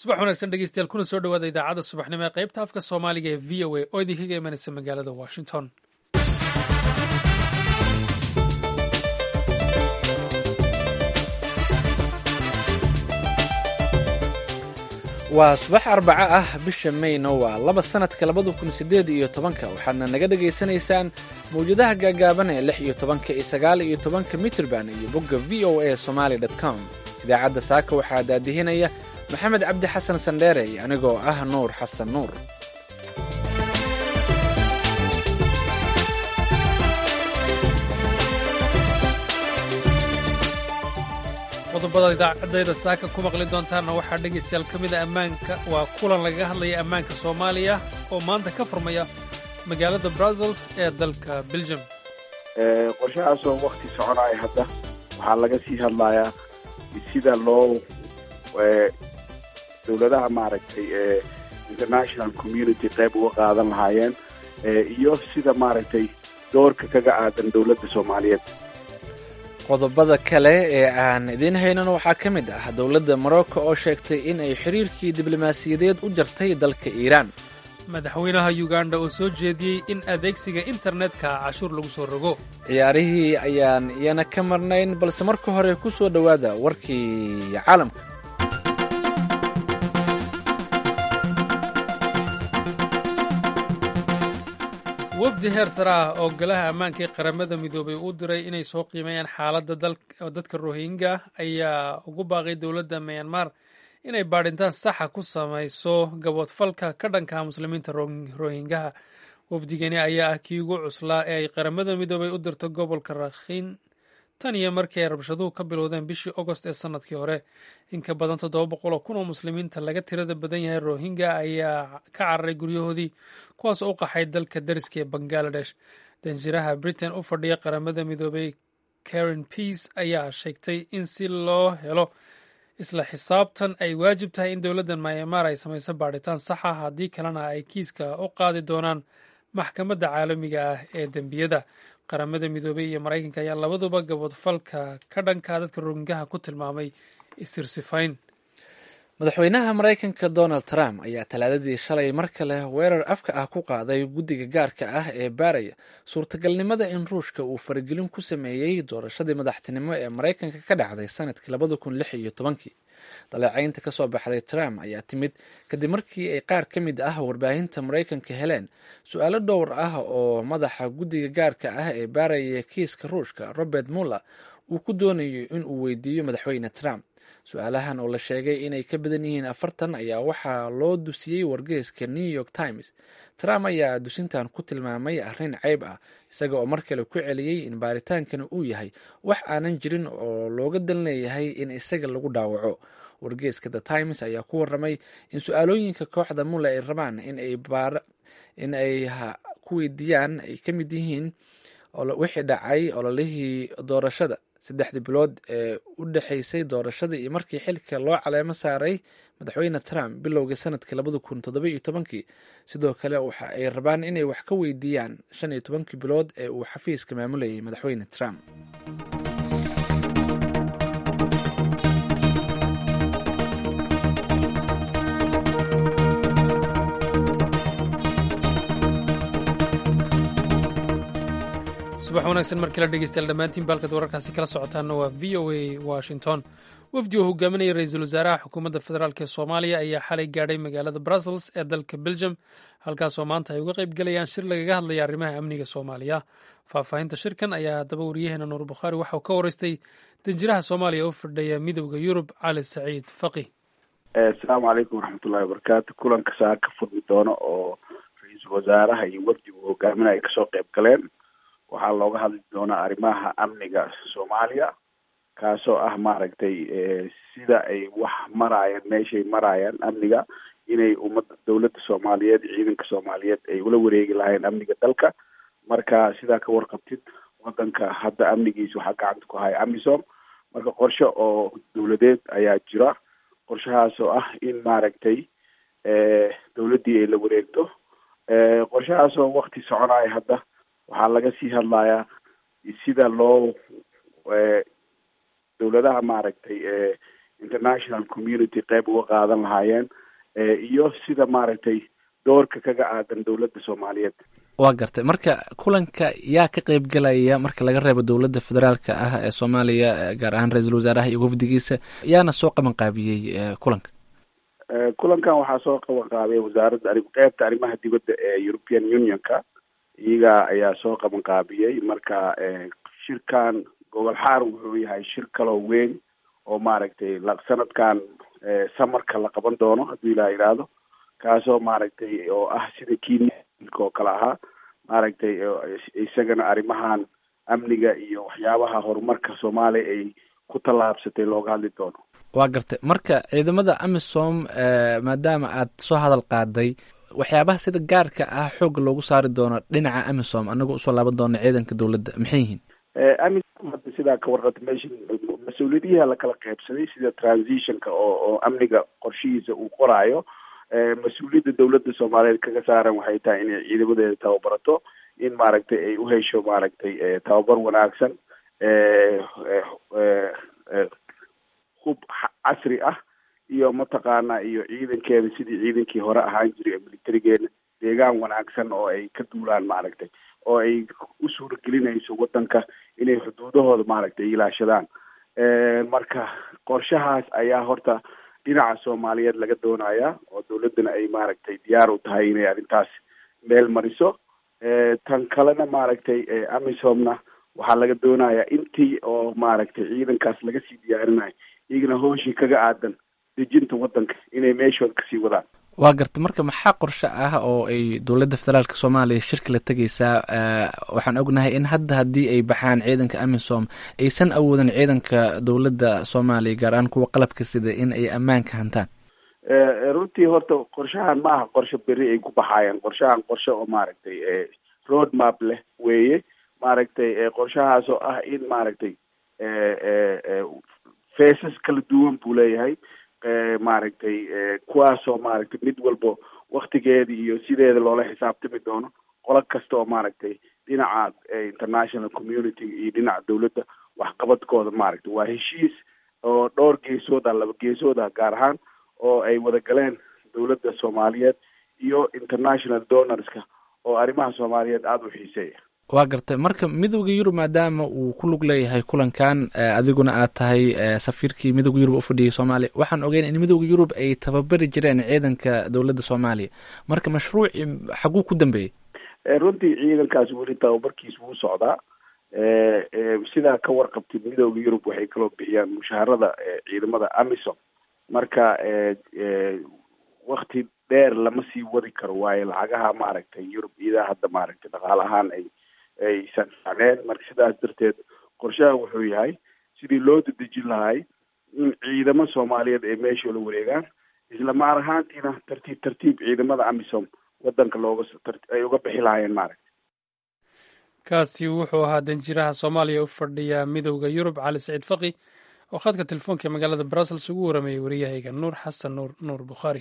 subax wanaagsan dhegeystayaal kuna soo dhawaada idaacadda subaxnimo ee qaybta afka soomaaliga ee v o a oo idinkaga imanaysa magaalada washington. waa subax arbaco ah bisha mayna waa 2 sanadka 2018 waxaadna naga dhegaysanaysaan mawjadaha gaagaaban ee 16 iyo 19 mitrban iyo bogga voa somali.com. idaacadda saaka waxaa daadihinaya maxamed cabdi xasan sandheere iyo anigoo ah nuur xasan nuur. qodobada idaacadayda saaka ku maqli doontaanna waxaa dhegaystayaal ka mida ammaanka waa kulan lagaga hadlaya ammaanka soomaaliya oo maanta ka furmaya magaalada brussels ee dalka belgium. qorshahaasoo wakti soconaya hadda waxaa laga sii hadlayaa sida loo dowladaha maaragtay international community qayb uga qaadan lahaayeen iyo sida maaragtay doorka kaga aadan dowladda soomaaliyeed. qodobada kale ee aan idiin haynan waxaa ka mid ah dowladda morocco oo sheegtay in ay xiriirkii diblomaasiyadeed u jartay dalka iiraan. madaxweynaha uganda oo soo jeediyey in adeegsiga internetka cashuur lagu soo rogo. ciyaarihii ayaan iyana ka marnayn balse marka hore ku soo dhowaada warkii caalamka. wafdi heer sare ah oo golaha ammaanka ee qaramada midoobay uu diray inay soo qiimeeyaan xaaladda dadka rohingya ayaa ugu baaqay dowladda myanmar inay baadhintaan saxa ku samayso gaboodfalka ka dhankaha muslimiinta rohingyaha. wafdigani ayaa ah kii ugu cuslaa ee ay qaramada midoobay u dirto gobolka rakhin tan iyo markii ay rabshaduhu ka bilowdeen bishii ogost ee sanadkii hore. in ka badan 700 kun oo muslimiinta laga tirada badan yahay rohingya ayaa ka cararay guryahoodii kuwaas oo u qaxay dalka dariska ee bangaladesh. danjiraha britain u fadhiya qaramada midoobay karen peace ayaa sheegtay in si loo helo isla xisaabtan ay waajib tahay in dowladda myanmar ay samayso baadhitaan saxa, haddii kalena ay kiiska u qaadi doonaan maxkamadda caalamiga ah ee dembiyada. qaramada midoobey iyo maraykanka ayaa labaduba gaboodfalka ka dhanka dadka rohingyaha ku tilmaamay isirsifayn. madaxweynaha maraykanka donald trump ayaa talaadadii shalay mar kale weerar afka ah ku qaaday guddiga gaarka ah ee baaraya suurtagalnimada in ruushka uu faragelin ku sameeyey doorashadii madaxtinimo ee maraykanka ka dhacday sanadkii 2016. daleecaynta ka soo baxday trump ayaa timid kadib markii ay qaar ka mid ah warbaahinta maraykanka heleen su-aalo dhowr ah oo madaxa guddiga gaarka ah ee baaraya kiiska ruushka robert muller uu ku doonayo in uu weydiiyo madaxweyne trump. su-aalahan oo la sheegay inay ka badan yihiin 40 ayaa waxaa loo dusiyey wargeyska new york times. trump ayaa dusintan ku tilmaamay arrin ceyb ah, isaga oo mar kale ku celiyey in baaritaankani uu yahay wax aanan jirin oo looga dan leeyahay in isaga lagu dhaawaco. wargeyska the times ayaa ku waramay in su-aalooyinka kooxda mulle ay rabaan in ay ku weydiiyaan ay ka mid yihiin wixii dhacay ololihii doorashada 3 bilood ee u dhexaysay doorashada iyo markii xilka loo caleemo saaray madaxweyne trump bilowgii sanadkii 2017. sidoo kale waxa ay rabaan inay wax ka weydiiyaan 15 bilood ee uu xafiiska maamulayay madaxweyne trump. subax wanaagsan markii la dhegeystayaal dhammaantiin baalkad wararkaasi kala socotaana waa v o a washington. wafdi oo hogaaminaya ra-iisul wasaaraha xukuumadda federaalk ee soomaaliya ayaa xalay gaadhay magaalada brussels ee dalka belgium, halkaasoo maanta ay uga qayb galayaan shir lagaga hadlaya arrimaha amniga soomaaliya. faahfaahinta shirkan ayaa haddaba wariyaheena nuur bukhaari waxauu ka waraystay danjiraha soomaaliya u fadhiya midowda yurub cali saciid faqi. asalaamu calaykum waraxmatullahi wabarakaatu. kulanka saa ka furmi doono oo ra-iisul wasaaraha iyo wafdigu hogaaminaya kasoo qayb galeen waxaa looga hadli doonaa arrimaha amniga soomaaliya, kaasoo ah maaragtay sida ay wax maraayaan, meeshay maraayaan amniga, inay ummadda dowladda soomaaliyeed iyo ciidanka soomaaliyeed ay ula wareegi lahayn amniga dalka. marka sidaa ka warqabtid wadanka hadda amnigiisa waxaa gacanta ku haya amisom. marka qorshe oo dowladeed ayaa jira, qorshahaasoo ah in maaragtay dowladdii ay la wareegto. qorshahaasoo wakti soconaya hadda waxaa laga sii hadlayaa sida loo dowladaha maaragtay international community qayb uga qaadan lahaayeen iyo sida maaragtay doorka kaga aadan dowladda soomaaliyeed. waa gartay. marka kulanka yaa ka qayb galaya marka laga reebo dowladda federaalka ah ee soomaaliya, gaar ahaan ra-iisul wasaaraha iyo wafdigiisa, yaana soo qaban qaabiyey kulanka? kulankan waxaa soo qaban qaabiyay wasaaradda qeybta arrimaha dibadda ee European Unionka, iyaga ayaa soo qaban qaabiyey. marka shirkan gobol xaar wuxuu yahay shir kaloo weyn oo maaragtay sanadkan samarka la qaban doono haddii la yidhaahdo, kaasoo maaragtay oo ah sida kiinka oo kale ahaa, maaragtay isagana arrimahan amniga iyo waxyaabaha horumarka soomaaliya ay ku tallaabsatay looga hadli doono. waa gartay. marka ciidamada amisom maadaama aad soo hadal qaaday, waxyaabaha sida gaarka ah xoogga loogu saari doono dhinaca amisom, anagoo usoo laaban doona ciidanka dowladda, maxay yihiin? amisom hadda sidaa ka warqata meesha mas-uuliyadiyaha lakala qaybsaday, sida transitionka oo amniga qorshihiisa uu qoraayo. mas-uuliyadda dowladda soomaaliyeed kaga saaran waxay tahay inay ciidamadeeda tababarato, in maaragtay ay u hesho maaragtay tababar wanaagsan, hub casri ah, iyo mataqaana iyo ciidankeeda sidii ciidankii hore ahaan jiray ee militarigeena, deegaan wanaagsan oo ay ka duulaan maaragtay, oo ay u suuragelinayso wadanka inay xuduudahooda maaragtay ilaashadaan. marka qorshahaas ayaa horta dhinaca soomaaliyeed laga doonayaa, oo dowladdana ay maaragtay diyaar u tahay inay arrintaas meel mariso. tan kalena maaragtay amisomna waxaa laga doonayaa intii oo maaragtay ciidankaas laga sii diyaarinayo, iyagana hooshii kaga aadan dejinta wadanka inay meeshooda kasii wadaan. waa garta. marka maxaa qorshe ah oo ay dowladda federaalka soomaaliya shirka la tegaysaa? waxaan ognahay in hadda haddii ay baxaan ciidanka amisom aysan awoodin ciidanka dowladda soomaaliya, gaar ahaan kuwa qalabka sida, in ay ammaanka hantaan. runtii horta qorshahan ma aha qorshe beri ay ku baxaayaan. qorshahan qorshe oo maaragtay road map leh weeye. maaragtay qorshahaas oo ah in maaragtay faces kala duwan buu leeyahay, maaragtay kuwaasoo maaragtay mid walbo waktigeeda iyo sideeda loola xisaabtami doono. qolo kasta oo maaragtay dhinaca international community iyo dhinaca dowladda waxqabadkooda maaragtay waa heshiis oo dhowr geesood ah, 2 geesood ah gaar ahaan, oo ay wada galeen dowladda soomaaliyeed iyo international donorska oo arrimaha soomaaliyeed aada u xiiseeya. waa gartay. marka midowda yurub maadaama uu ku lug leeyahay kulankan, adiguna aad tahay safiirkii midowda yurub ufadhiyay soomaaliya, waxaan ogeyn in midowda yurub ay tababari jireen ciidanka dowladda soomaaliya. marka mashruuci xaguu ku dambeeyey? runtii ciidankaas weli tababarkiis wuu socdaa. sidaa ka warqabtay midowda yurub waxay kaloo bixiyaan mushaharada ciidamada amisom. marka wakti dheer lama sii wadi karo, waayo lacagaha maaragtay yurub iyadaa hadda maaragtay dhaqaale ahaan aysan sacneen. marka sidaas darteed qorshaha wuxuu yahay sidii loo dedejin lahay in ciidamo soomaaliyeed ay meesha la wareegaan, isla maar ahaantiina tartiib ciidamada amisom wadanka ay uga bixi lahaayeen maaragtay. kaasi wuxuu ahaa danjiraha soomaaliya u fadhiya midowda yurub cali saciid faqi oo khadka telefoonka ee magaalada brussels ugu waramayay wariyahayga nuur xasan nuur bukhaari.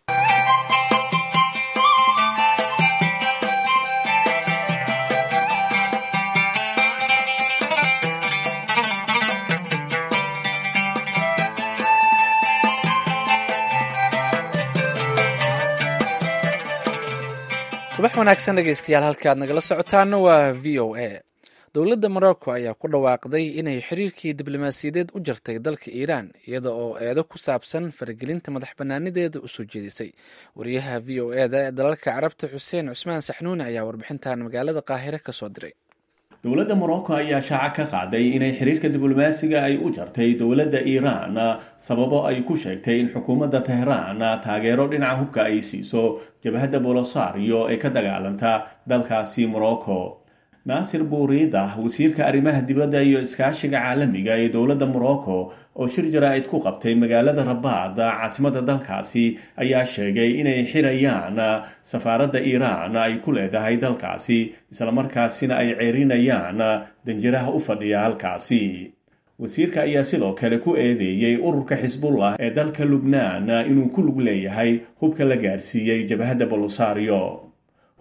subax wanaagsan dhegeystayaal, halka aad nagala socotaana waa v o a. dowladda morocco ayaa ku dhawaaqday inay xiriirkii diblomaasiyadeed u jartay dalka iiraan, iyada oo eedo ku saabsan faragelinta madax banaanideeda u soo jeedisay. wariyaha v o e da ee dalalka carabta xuseen cusmaan saxnuuni ayaa warbixintan magaalada qaahire ka soo diray. dowladda morocco ayaa shaaca ka qaaday inay xiriirka diblomaasiga ay u jartay dowladda iiraan sababo ay ku sheegtay in xukuumadda tehraan taageero dhinaca hubka ay siiso jabhadda bolosario ee ka dagaalanta dalkaasi morocco. naasir buuriida, wasiirka arrimaha dibadda iyo iskaashiga caalamiga ee dowladda morocco oo shir jaraa'id ku qabtay magaalada rabaad caasimadda dalkaasi, ayaa sheegay inay xirayaan safaaradda iiraan ay ku leedahay dalkaasi, islamarkaasina ay ceerinayaan danjiraha u fadhiya halkaasi. wasiirka ayaa sidoo kale ku eedeeyey ururka xisbullah ee dalka lubnaan inuu ku lug leeyahay hubka la gaarsiiyey jabhadda bolosario.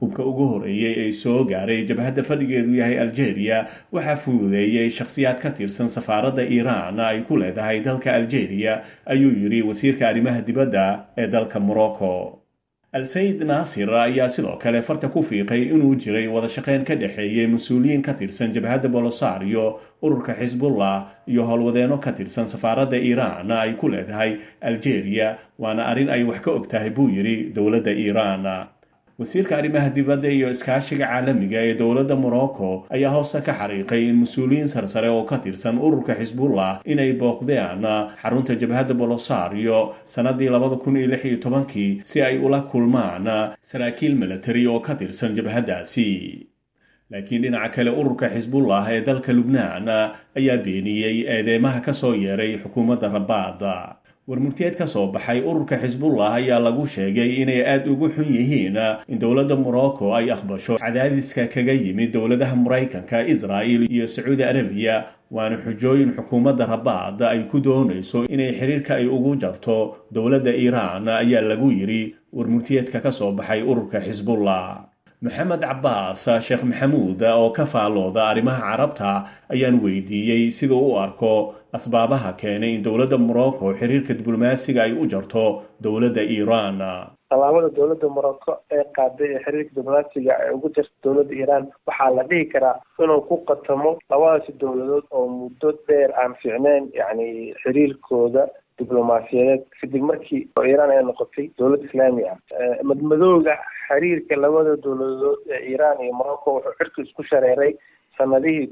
hubka ugu horeeyey ee soo gaaray jabhadda fadhigeedu yahay algeria waxaa fududeeyey shakhsiyaad ka tirsan safaaradda iiraan ay ku leedahay dalka algeria ayuu yidhi wasiirka arrimaha dibadda ee dalka morocco al-sayid naasir ayaa sidoo kale farta ku fiiqay inuu jiray wada shaqayn ka dhexeeyey mas-uuliyiin ka tirsan jabhadda bolosario ururka xisbullah iyo howlwadeenno ka tirsan safaaradda iiraan ay ku leedahay algeria waana arrin ay wax ka og tahay buu yidhi dowladda iiraan wasiirka arrimaha dibadda iyo iskaashiga caalamiga ee dowladda morocco ayaa hoosta ka xariiqay in mas-uuliyiin sarsare oo ka tirsan ururka xisbullah inay booqdeen xarunta jabhadda bolosario sannadii 2016 si ay ula kulmaan saraakiil milatari oo ka tirsan jabhaddaasi laakiin dhinaca kale ururka xisbullah ee dalka lubnaan ayaa beeniyey eedeymaha ka soo yeeray xukuumadda rabaad warmurtiyeed ka soo baxay ururka xisbullah ayaa lagu sheegay inay aad ugu xun yihiin in dowladda morocco ay aqbasho cadaadiska kaga yimid dowladaha maraykanka israa'il iyo sacuudi arabiya waana xujooyin xukuumadda rabaad ay ku doonayso inay xiriirka ay ugu jarto dowladda iiraan ayaa lagu yidhi warmurtiyeedka ka soo baxay ururka xisbullah maxamed cabbaas sheekh maxamuud oo ka faallooda arrimaha carabta ayaan weydiiyey siduu u arko asbaabaha keenay in dowladda morocco xiriirka diblomaasiga ay u jarto dowladda iiraan tallaabada dowladda morocco ee qaaday ee xiriirka diblomaasiga ay ugu jarto dowladda iiraan waxaa la dhihi karaa inuu ku qatamo labadaasi dowladood oo muddo dheer aan fiicneyn yacni xiriirkooda diblomaasiyadeed kadib markii iiraan ay noqotay dowlad islaami ah madmadowga xiriirka labada dowladood ee iiraan iyo morocco wuxuu cirka isku shareeray sanadihii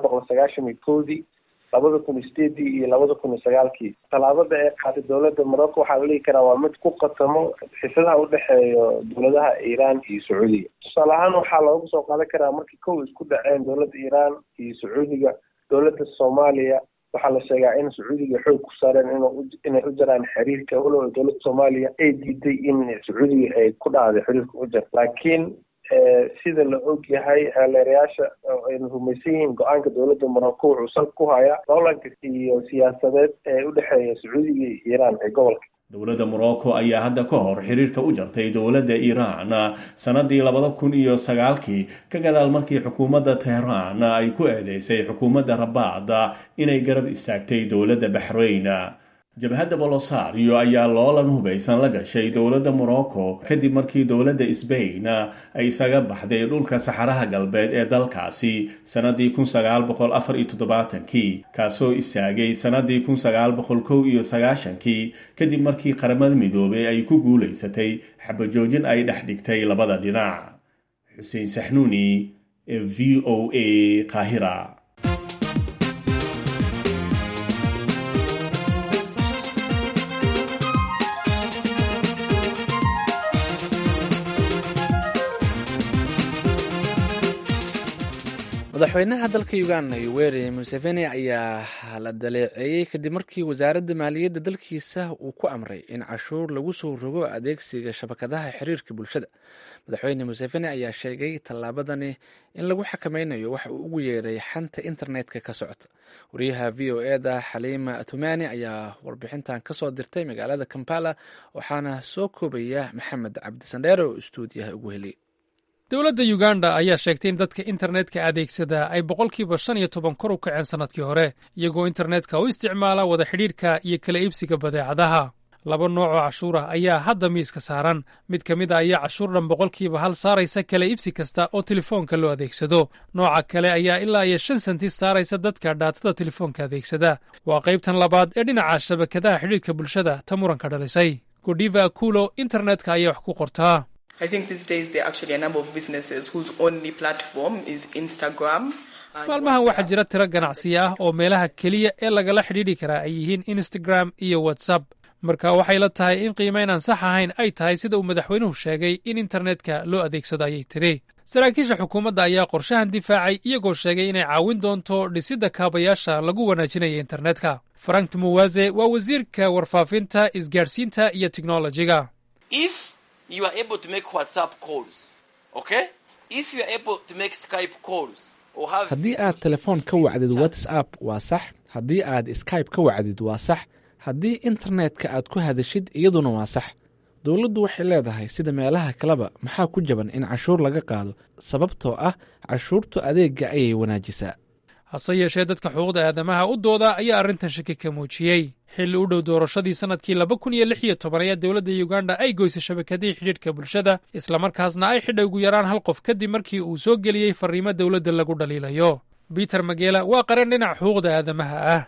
1991 2008 iyo 2009 tallaabada ay qaaday dowladda morocco waxaa la dhihi karaa waa mid ku qatamo xiisadaha u dhexeeya dowladaha iiraan iyo sacuudiga tusaale ahaan waxaa loogu soo qaadan karaa markii kow isku dhaceen dowladda iiraan iyo sacuudiga dowladda soomaaliya waxaa la sheegaa in sacuudiga xoog ku saareen inay u jaraan xiriirka walow dowladda soomaaliya ay diiday in sacuudiga ay ku dhacday xiriirka u jar laakiin sida la og yahay xeeleerayaasha aynu rumaysan yihiin go-aanka dowladda morocco wuxuu sal ku hayaa doolanka iyo siyaasadeed ee u dhexeeya sacuudiga iyo iiraan ee gobolka dowladda morocco ayaa hadda ka hor xiriirka u jartay dowladda iiraan sannadii 2009 ka gadaal markii xukuumadda teheraan ay ku eedeysay xukuumadda rabaad inay garab istaagtay dowladda baxrayn jabhadda bolosario ayaa loolan hubaysan la gashay dowladda morocco kadib markii dowladda sbain ay isaga baxday dhulka saxaraha galbeed ee dalkaasi sannadii 1974 kaasoo istaagay sannadii 1991 kadib markii qaramada midoobay ay ku guulaysatay xabajoojin ay dhex dhigtay labada dhinac xuseen saxnuuni ee VOA Qaahira madaxweynaha dalka uganda yoweri museveni ayaa la daleeceeyey kadib markii wasaaradda maaliyadda dalkiisa uu ku amray in cashuur lagu soo rogo adeegsiga shabakadaha xiriirka bulshada madaxweyne museveni ayaa sheegay tallaabadani in lagu xakameynayo waxa uu ugu yeeray xanta internetka ka socota wariyaha v o eda xaliima atumani ayaa warbixintan kasoo dirtay magaalada kampala waxaana soo koobaya maxamed cabdisandheere oo istuudiyaha ugu heliyay dowladda uganda ayaa sheegtay in dadka internetka adeegsada ay 15% kor u kaceen sannadkii hore iyagoo internetka u isticmaala wada xidhiidhka iyo kala iibsiga badeecadaha laba nooc oo cashuur ah ayaa hadda miiska saaran mid ka mid a ayaa cashuur dhan 1% saaraysa kala iibsi kasta oo telefoonka loo adeegsado nooca kale ayaa ilaa iyo 5 senti saaraysa dadka dhaatada telefoonka adeegsada waa qaybtan labaad ee dhinaca shabakadaha xidhiidhka bulshada ta muranka dhalisay godiva akulo internetka ayaa wax ku qortaa I think these days there are actually a number of businesses whose only platform is Instagram. maalmahan waxaa jira tiro ganacsiya ah oo meelaha keliya ee lagala xidhiidhi karaa ay yihiin Instagram iyo WhatsApp marka waxay la tahay in qiimaynaan sax ahayn ay tahay sida uu madaxweynuhu sheegay in internetka loo adeegsado ayay tiri saraakiisha xukuumadda ayaa qorshahan difaacay iyagoo sheegay inay caawin doonto dhisidda kaabayaasha lagu wanaajinaya internetka frank muwaze waa wasiirka warfaafinta isgaadhsiinta iyo teknolojiga You are able to make WhatsApp calls, okay? If you are able to make Skype calls or have haddii aad telefoon ka wacdid WhatsApp waa sax haddii aad Skype ka wacdid waa sax haddii internetka aad ku hadashid iyaduna waa sax dowladdu waxay leedahay sida meelaha kaleba maxaa ku jaban in cashuur laga qaado sababtoo ah cashuurtu adeega ayay wanaajisaa. hase yeeshee dadka xuquuqda aadamaha u dooda ayaa arrintan shaki ka muujiyey. xilli u dhow doorashadii sannadkii 2016 ayaa dowladda uganda ay goysay shabakadihii xidhiidhka bulshada, islamarkaasna ay xidhay ugu yaraan hal qof kadib markii uu soo geliyey farriimo dowladda lagu dhaliilayo. Peter Magela waa qaran dhinaca xuquuqda aadamaha ah.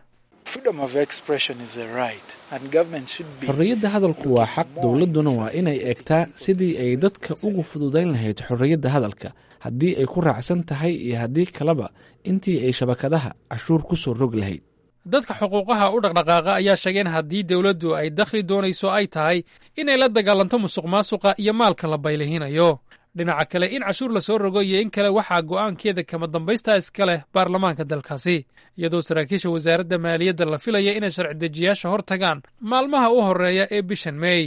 xorriyadda hadalku waa xaq, dowladduna waa inay eegtaa sidii ay dadka ugu fududayn lahayd xorriyadda hadalka, haddii ay ku raacsan tahay iyo haddii kaleba intii ay shabakadaha cashuur ku soo rog lahayd. dadka xuquuqaha u dhaqdhaqaaqa ayaa sheegeen haddii dowladdu ay dakhli doonayso ay tahay inay la dagaalanto musuqmaasuqa iyo maalka la baylihinayo. dhinaca kale in cashuur la soo rogo iyo in kale waxaa go'aankeeda kama dambaysta iska leh baarlamaanka dalkaasi, iyadoo saraakiisha wasaaradda maaliyadda la filaya inay sharci dejiyaasha hor tagaan maalmaha u horreeya ee bishan May.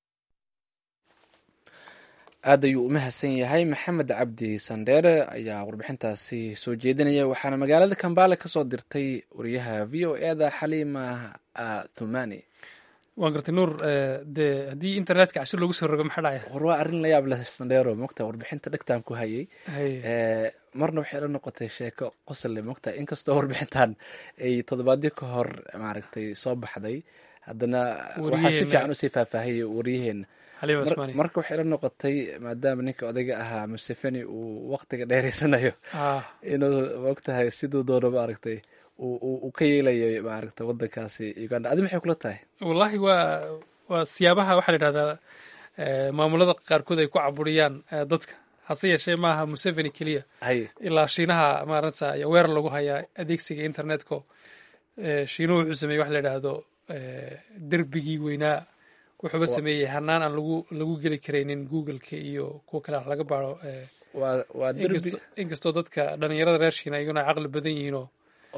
aad ayuu u mahadsan yahay maxamed cabdi sandheere ayaa warbixintaasi soo jeedinaya. waxaana magaalada Kampala ka soo dirtay wariyaha VOA-da Xaliima Thumani. waan gartay nuur, dee haddii internetka cashuur lagu soo rogo maxaa dhacaya? war waa arrin la yaab leh sandheero, mogta warbixinta dhegtaan ku hayay marna waxay la noqotay sheeko qosol mogta, inkastoo warbixintan ay toddobaadyo ka hor maaragtay soo baxday, haddana waxaa si fiican usii faahfaahiyay waryaheena. marka waxay la noqotay maadaama ninka odayga ahaa Museveni uu waqtiga dheeraysanayo inuu mogtahay siduu doono maaragtay uu ka yeelayo maaragtay waddankaasi Uganda. adi maxay kula tahay? wallaahi waa siyaabaha waxaa la yidhahdaa maamulada qaarkood ay ku caburiyaan dadka, hase yeeshee maaha Museveni keliya, ilaa shiinaha maaragta weerar lagu hayaa adeegsiga internetka. shiinuhu wuxuu sameeyey wax la yidhaahdo derbigii weynaa, wuxuuba sameeyey hanaan aan lagu geli karaynin googleka iyo kuwa kale laga baaro. inkastoo dadka dhalinyarada reer shiina iyaguna ay caqli badan yihiinoo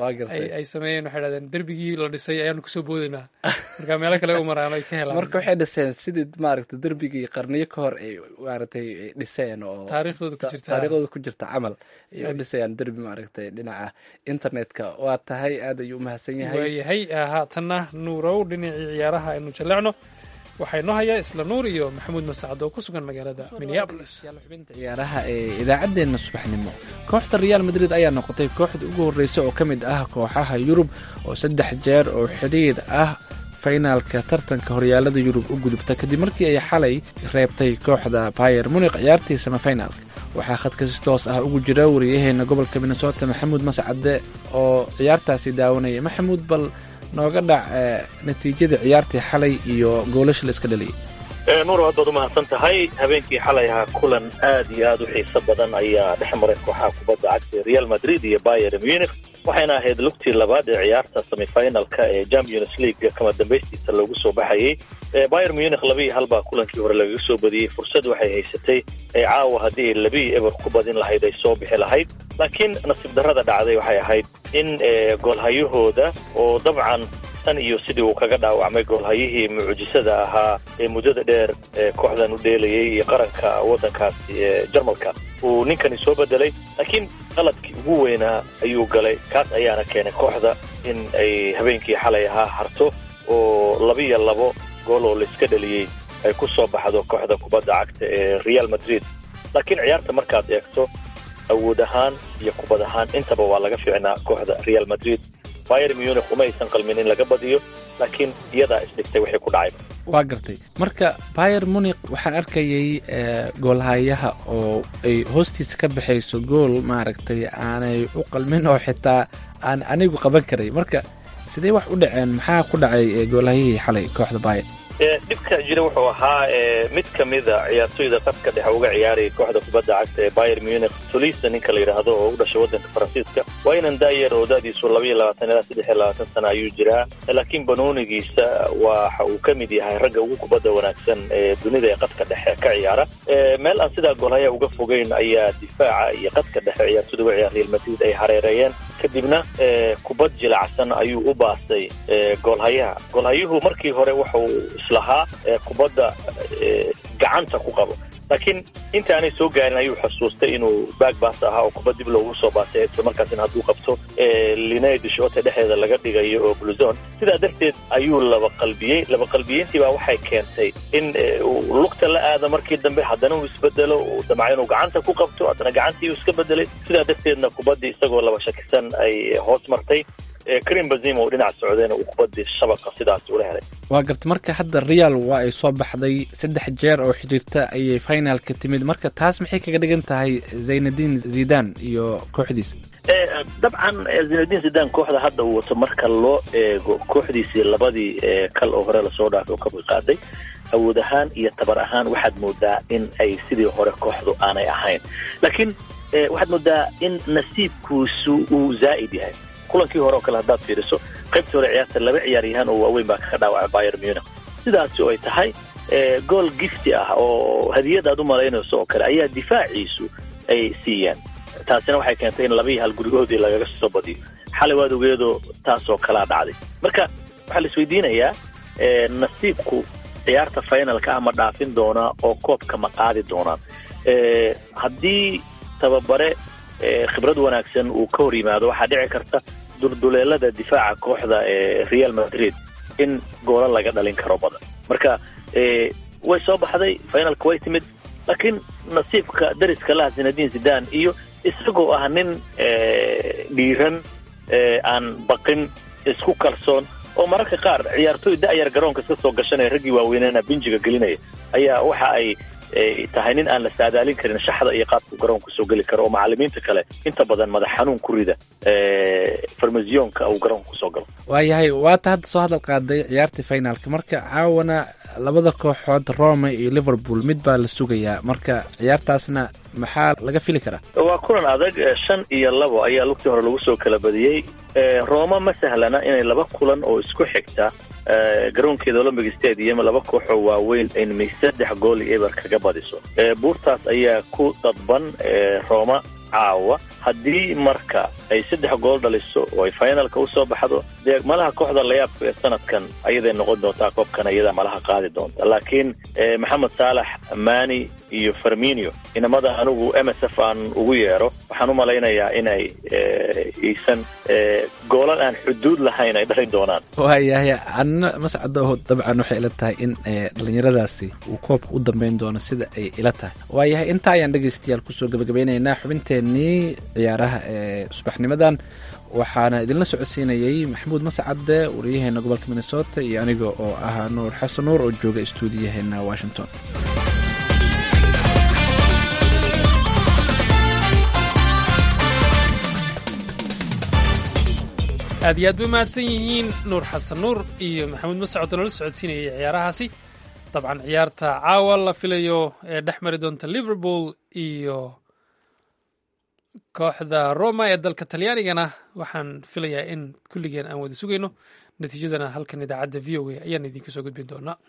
ay sameeyeen, waxay dhahdeen derbigii la dhisay ayaanu kusoo boodaynaa, marka meelo kale u maraan ay ka helaan. marka waxay dhiseen sidii maaragtay derbigii qarniyo ka hor ay maaragtay dhiseen oo taariikhdooda ku jirta camal ay u dhisayaan derbi maaragtay dhinaca internetka. waa tahay aad ayuu u mahadsan yahay. waayahay haatanna nuurow dhinacii ciyaaraha aynu jallecno. waxaa inoo hayaa isla nuur iyo maxamuud masacad oo ku sugan magaalada Minneapolis. xubinta ciyaaraha ee idaacaddeenna subaxnimo. kooxda Real Madrid ayaa noqotay kooxda ugu horreysa oo ka mid ah kooxaha Yurub oo 3 jeer oo xidhiidh ah finaalka tartanka horyaalada Yurub u gudubta kadib markii ay xalay reebtay kooxda Bayern Munich ciyaartii semifinalka. waxaa khadka si toos ah ugu jira wariyaheena gobolka Minnesota Maxamuud Mascade oo ciyaartaasi daawanaya. maxamuud, bal nooga dhac natiijada ciyaartii xalay iyo goolasha la iska dhaliyay. nuur, aad baad u mahadsan tahay. habeenkii xalay ahaa kulan aad iyo aad u xiiso badan ayaa dhex maray kooxaha kubadda cagta Real Madrid iyo Bayern Munich, waxayna ahayd lugtii labaad ee ciyaarta semifinalka ee Champions League kama dambaystiisa loogu soo baxayay. Bayern Munich 2-1 baa kulankii hore lagaga soo badiyey. fursad waxay haysatay caawa haddii ay 2-0 ku badin lahayd ay soo bixi lahayd, laakiin nasiib darrada dhacday waxay ahayd in goolhayahooda oo dabcan tan iyo sidii uu kaga dhaawacmay goolhayihii mucjisada ahaa ee muddada dheer kooxdan u dheelayay iyo qaranka waddankaasi Jarmalka, uu ninkani soo bedelay, laakiin qaladkii ugu weynaa ayuu galay. kaas ayaana keenay kooxda in ay habeenkii xalay ahaa harto oo 2-2 gool oo la iska dhaliyey ay ku soo baxdo kooxda kubadda cagta ee Real Madrid. laakiin ciyaarta markaad eegto awood ahaan iyo kubad ahaan intaba waa laga fiicnaa kooxda Real Madrid. Bayern Munich uma aysan qalmin in laga badiyo, laakiin iyadaa isdhigtay wixii ku dhacay. waa gartay. marka Bayern Munich waxaan arkayay goolhayaha oo ay hoostiisa ka baxayso gool maaragtay aanay u qalmin oo xitaa aan anigu qaban karay. marka sidee wax u dhaceen? maxaa ku dhacay goolhayihii xalay kooxda Bayern? dhibka jira wuxuu ahaa mid ka mida ciyaartoyda qadka dhexe uga ciyaaraya kooxda kubadda cagta ee Bayern Munich, Tolisa ninka la yidhaahdo oo u dhashay waddanka Faransiiska. waa inan daayar oo da'diisu 22 ilaa 23 sano ayuu jiraa, laakiin banoonigiisa waxa uu ka mid yahay ragga ugu kubadda wanaagsan ee dunida ee qadka dhexe ka ciyaara. meel aan sidaa goolhaya uga fogeyn ayaa difaaca iyo qadka dhexe ciyaartoyda uga ciyaara Real Madrid ay hareereeyeen, kadibna kubad jilacsan ayuu u baastay goolhayuhu markii hore wuxuu islahaa kubadda gacanta ku qabo, laakiin inta aanay soo gaarin ayuu xusuustay inuu baagbaas ahaa oo kubad dib loogu soo baasay islamarkaasina hadduu qabto linay dishoote dhexdeeda laga dhigayo oo bluzon sidaa darteed ayuu laba qalbiyeyntii baa waxay keentay in uu lugta la aado markii dambe haddana uu isbedelo uu damca inuu gacanta ku qabto haddana gacantii uu iska bedelay sidaa darteedna kubaddii isagoo laba shakisan ay hoos martay karim bazima uu dhinac socdayna uu kubaddii shabaqa sidaas ula helay waa garta marka hadda real waa ay soo baxday 3 jeer oo xiriirta ayay finalka timid marka taas maxay kaga dhigan tahay Zinedine Zidane iyo kooxdiisa dabcan Zinedine Zidane kooxda hadda uu wato marka loo eego kooxdiisii labadii kal oo hore lasoo dhaafay oo ka qaaday awood ahaan iyo tabar ahaan waxaad moodaa in ay sidii hore kooxdu aanay ahayn laakiin waxaad moodaa in nasiibkiisu uu zaa'id yahay kulankii hore oo kale haddaad fiiriso qaybtii hore ciyaarta 2 ciyaaryahan oo waaweyn baa kaga dhaawacay Bayern Munich sidaas oo ay tahay goal gifti ah oo hadiyad aad u malaynayso oo kale ayaa difaaciisu ay siiyeen taasina waxay keentay in 2-1 gurigoodii lagaga soo badiyo xalay waad ogeedo taas oo kala dhacday marka waxaa la isweydiinayaa nasiibku ciyaarta finalka ama dhaafin doona oo koobka ma qaadi doonaan haddii tababare khibrad wanaagsan uu ka hor yimaado waxaa dhici karta dulduleelada difaaca kooxda Real Madrid in goola laga dhalin karo badan marka way soo baxday finalka way timid laakiin nasiibka dariska la Zinedine Zidane iyo isagoo ah nin dhiiran aan baqin isku kalsoon oo mararka qaar ciyaartoy da'yar garoonka iska soo gashanay raggii waaweynana binjiga gelinaya ayaa waxa ay tahay nin aan la saadaalin karin shaxda iyo qaabka garoonka soo geli karo oo macallimiinta kale inta badan madax xanuun ku rida farmasiyoonka uu garoonka soo galo waayahay waata hadda soo hadal qaaday ciyaartii finalka marka caawana labada kooxood Roma iyo Liverpool mid baa la sugayaa marka ciyaartaasna maxaa laga fili karaa waa kulan adag 5-2 ayaa lugtii hore lagu soo kala badiyay Roma ma sahlana inay 2 kulan oo isku xigta garoonkeeda Olympic Stadium 2 koox oo waaweyn in 3 gool eber kaga badiso buurtaas ayaa ku dadban Roma caawa haddii marka ay 3 gool dhaliso oo ay finalka u soo baxdo malaha kooxda la yaabka ee sanadkan ayaday noqon doontaa koobkan ayada malaha qaadi doonta laakiin Mohamed Salah Mane iyo Firmino inamada anigu MSF aan ugu yeero waxaan u malaynayaa inay iisan goolan aan xuduud lahayn ay dhalin doonaan waayahay anna mas'ada dabcan waxay ila tahay in dhalinyaradaasi uu koobka u dambeyn doono sida ay ila tahay waayahay inta ayaan dhageystayaal kusoo gabagabeynaynaa xubinteenii ciyaaraha ee subaxnimadan waxaana idinla socodsiinayay maxamuud mascade wariyaheena gobolka Minnesota iyo aniga oo ah Nuur Xasan Nuur oo jooga stuudiyaheena Washington aad iyo aad bay mahadsan yihiin Nuur Xasan Nuur iyo maxamuud mascade oo la socodsiinayay ciyaarahaasi dabcan ciyaarta caawa la filayo ee dhexmari doonta Liverpool iyo kooxda Roma ee dalka Talyaanigana waxaan filayaa in kulligeen aan wada sugayno natiijadana halkan idaacadda VOA ayaan idinka soo gudbin doonaa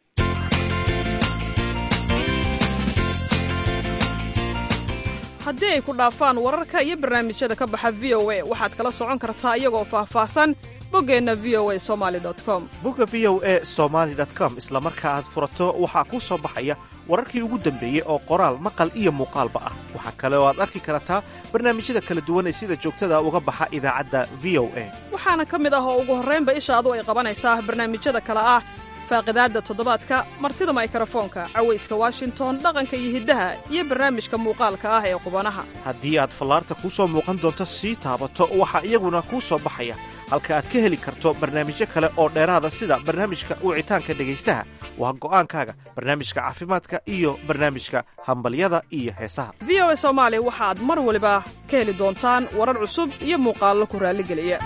haddii ay ku dhaafaan wararka iyo barnaamijyada ka baxa VOA waxaad kala socon kartaa iyagoo faahfaahsan boggeenna voasomali.com bogga voasomali.com isla marka aad furato waxaa kuu soo baxaya wararkii ugu dambeeyey oo qoraal maqal iyo muuqaalba ah waxaa kale oo aad arki kartaa barnaamijyada kala duwan ee sida joogtada uga baxa idaacadda VOA waxaana ka mid ah oo ugu horraynba ishaadu ay qabanaysaa barnaamijyada kale ah faaqidaadda toddobaadka martida maykarafoonka cawayska Washington dhaqanka iyo hiddaha iyo barnaamijka muuqaalka ah ee qubanaha haddii aad fallaarta kuu soo muuqan doonto sii taabato waxaa iyaguna kuu soo baxaya halka aad ka heli karto barnaamijyo kale oo dheeraada sida barnaamijka wicitaanka dhegaystaha waa go'aankaaga barnaamijka caafimaadka iyo barnaamijka hambalyada iyo heesaha VOA Soomaali waxaad mar waliba ka heli doontaan warar cusub iyo muuqaallo ku raalligeliya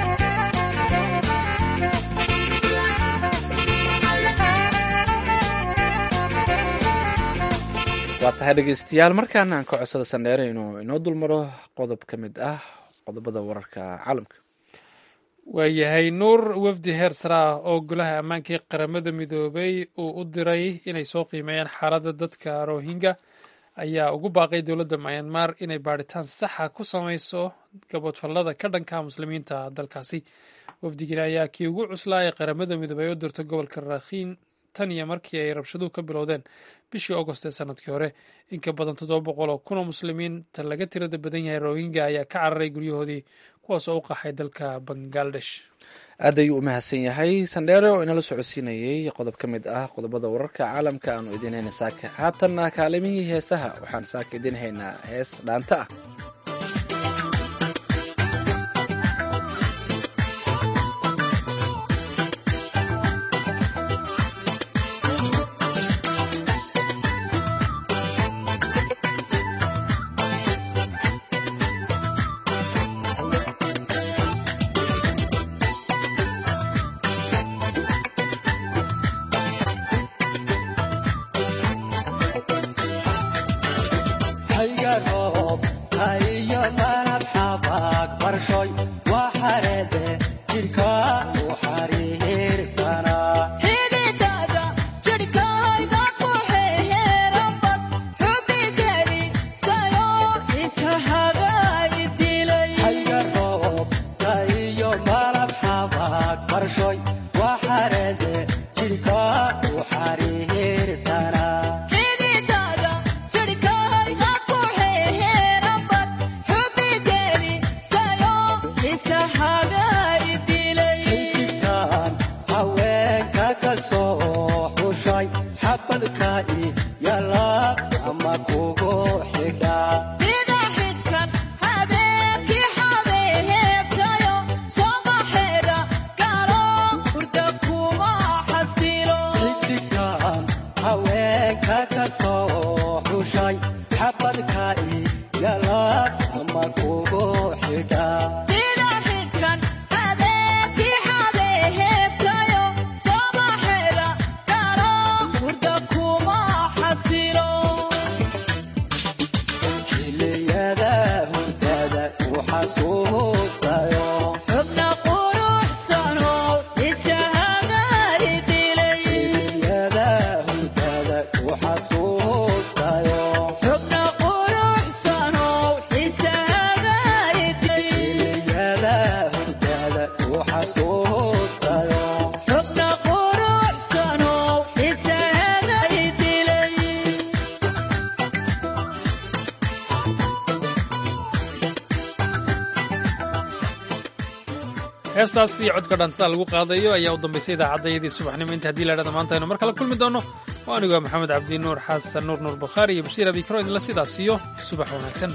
waa tahay dhegeystayaal markaana aan ka codsada sandheere inuu inoo dulmaro qodob ka mid ah qodobada wararka caalamka waayahay Nuur wafdi heer sare ah oo golaha ammaankii qaramada midoobay uu u diray inay soo qiimeeyaan xaaladda dadka Rohingya ayaa ugu baaqay dowladda Myanmar inay baadhitaan saxa ku samayso gabadfallada ka dhanka muslimiinta dalkaasi wafdigan ayaa kii ugu cuslaa ee qaramada midoobay u dirtay gobolka Rakhine tan iyo markii ay rabshaduhu ka bilowdeen bishii Agost ee sanadkii hore. In ka badan 700 oo kun oo muslimiinta laga tirada badan yahay Rohingya ayaa ka cararay guryahoodii kuwaas oo u qaxay dalka Bangladesh. aad ayuu u mahadsan yahay sandheere oo inala socodsiinayay qodob ka mid ah qodobada wararka caalamka aanu idin hayna saaka. haatanna kaalimihii heesaha waxaan saaka idin haynaa hees dhaanta ah. heestaas iyo codka dhaantada lagu qaadayo ayaa u dambaysay idaacadayadii subaxnimo inta haddii laydhahda maanta aynu mar kale kulmi doono oo anigu waa maxamed cabdi nuur xasan nuur bukhaari iyo bashiir abikro idinla sidaas iyo subax wanaagsan.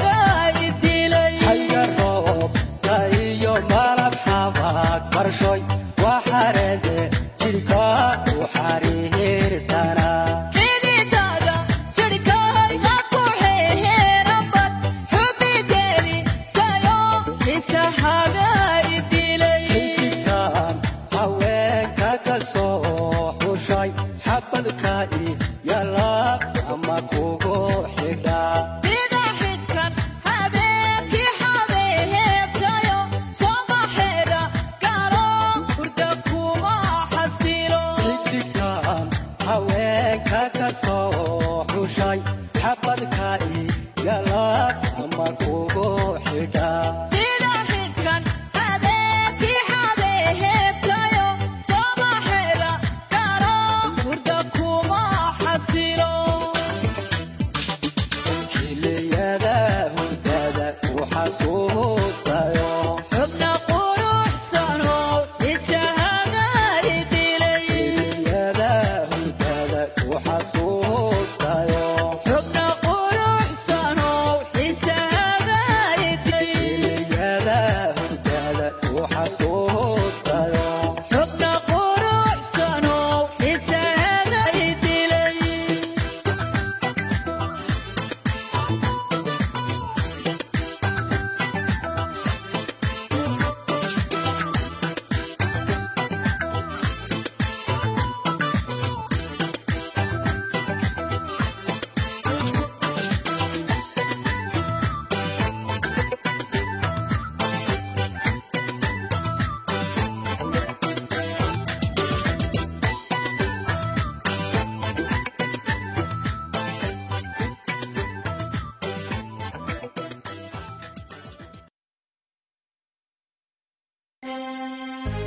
Shoy